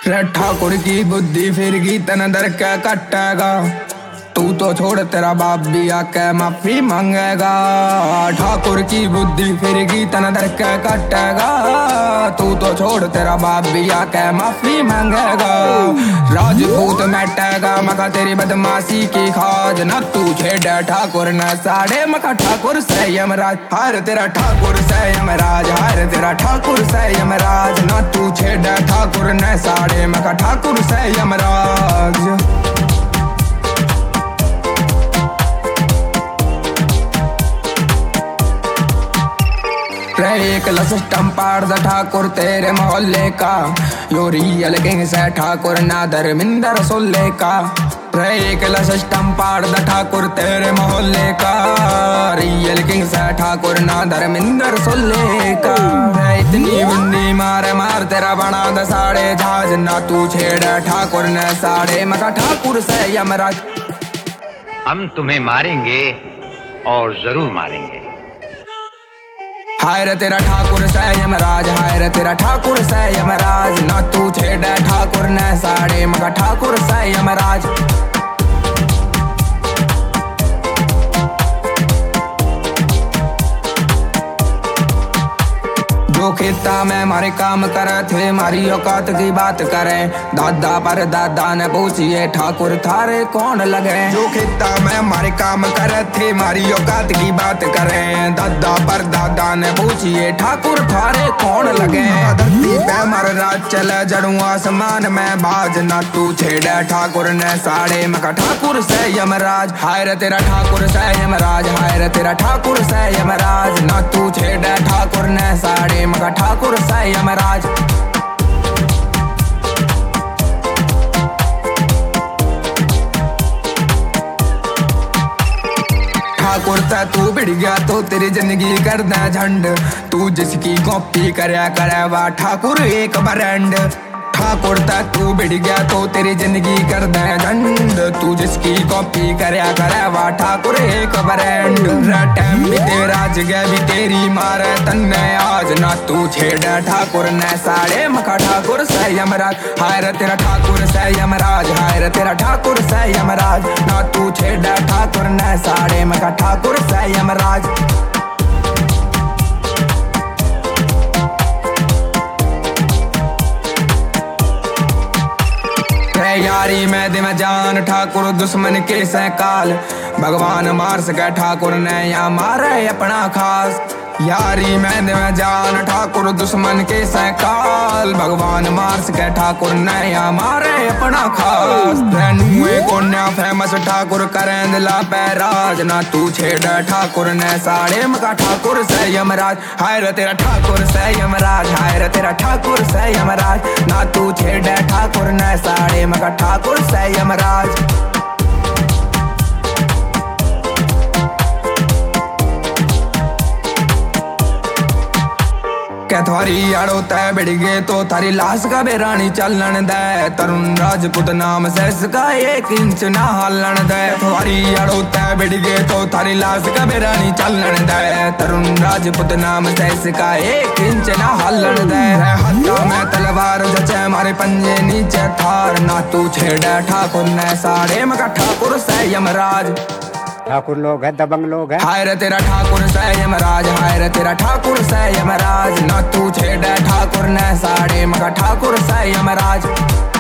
रे ठाकुर की बुद्धि फिर गई तन दर के कटेगा। तू तो छोड़ तेरा बाप भी आके माफी मांगेगा। ठाकुर की बुद्धि फिर गई तन दर के कटेगा। तू तो छोड़ तेरा बाप भी आके माफी मांगेगा। राजपूत मैटेगा मका तेरी बदमाशी की खाज न तू छेड़े ठाकुर न साड़े मका ठाकुर से यमराज। हार तेरा ठाकुर से यमराज, हार तेरा ठाकुर से यमराज। न तू छेड़े ठाकुर न साड़े मका ठाकुर से यमराज। एक सिस्टम पार द ठाकुर तेरे मोहल्ले का। यो रियल किंग से ठाकुर ना धर्मिंदर सोल्ले का। एक सिस्टम पार द ठाकुर तेरे मोहल्ले का। रियल किंग से ठाकुर ना धर्मिंदर सोल्ले का। इतनी बुंदी मारे मार तेरा बना द साड़े जहाज ना तू छेड़ा ठाकुर ने साड़े मका ठाकुर से यमराज। हम तुम्हें मारेंगे और जरूर मारेंगे। हाय रे तेरा ठाकुर से यमराज, हाय रे तेरा ठाकुर से यमराज। ना तू छेड़ा ठाकुर ने साड़े मका ठाकुर से यमराज। जो खेता में मारे काम करे थे मारी औकात की बात करें। दादा पर दादा ने पूछिए ठाकुर थारे कौन लगे। जो खेता में मारे काम करे थे मारी औकात की बात करें। दादा पर दादा ने पूछिए ठाकुर थारे कौन लगे। धरती पे मर राज चले जड़ू आसमान में बाज। ना तू छेड़े ठाकुर ने साड़े मका ठाकुर से यमराज। हाय रे तेरा ठाकुर से यमराज, हाय रे तेरा ठाकुर से यमराज। ना तू छेड़े ठाकुर ने साड़े मका ठाकुर से यमराज। ठाकुर ता तू बिड़ गया तो तेरी जिंदगी कर दे झंड। तू जिसकी कॉपी करया करे वा ठाकुर एक ब्रांड। ठाकुर ता तू बिड़ गया तो तेरी जिंदगी कर दे झंड। तू जिसकी कॉपी करया करे वा ठाकुर एक ब्रांड। टाइम भी तेरा जगह भी तेरी मारे तन्ने आज। ना तू छेड़ा ठाकुर ने साड़े मका ठाकुर से यमराज। हाय रे तेरा ठाकुर से यमराज, हाय रे तेरा ठाकुर से यमराज। ना तू छेड़ा ठाकुर ने साड़े मका ठाकुर से यमराज। यारी में दे में जान ठाकुर दुश्मन के सैकाल। भगवान मार सके ठाकुर ने या मारे अपना खास। यारी में दे में जान ठाकुर दुश्मन के सैकाल। भगवान मार सके ठाकुर ने या मारे अपना खास। कोन्या फेमस ठाकुर करें दिला पैराज। ना तू छेड़ा ठाकुर ने साड़े मका ठाकुर से यमराज। हाय रे तेरा ठाकुर से यमराज, हाय रे तेरा ठाकुर से यमराज। ना तू छेड़ा ठाकुर ने साड़े मका ठाकुर से यमराज। क्या थारी आड़ो तय बिड़ गए तो थारी लाश का बेरानी चलन दे। तरुण राजपूत नाम से इसका 1 इंच ना हलन दे। थारी आड़ो तय बिड़ गए तो थारी लाश का बेरानी चलन दे। तरुण राजपूत नाम से इसका 1 इंच ना हलन दे। हाथों में तलवार जचे मारे पंजे नीचे थार। ना तू छेड़ा ठाकुर ने साड़े मका ठाकुर से यमराज। ठाकुर लोग है दबंग लोग है। हाय रे तेरा ठाकुर से यमराज, हाय रे तेरा ठाकुर से यमराज। ना तू छेड़ा ठाकुर ने साड़े मका ठाकुर से यमराज।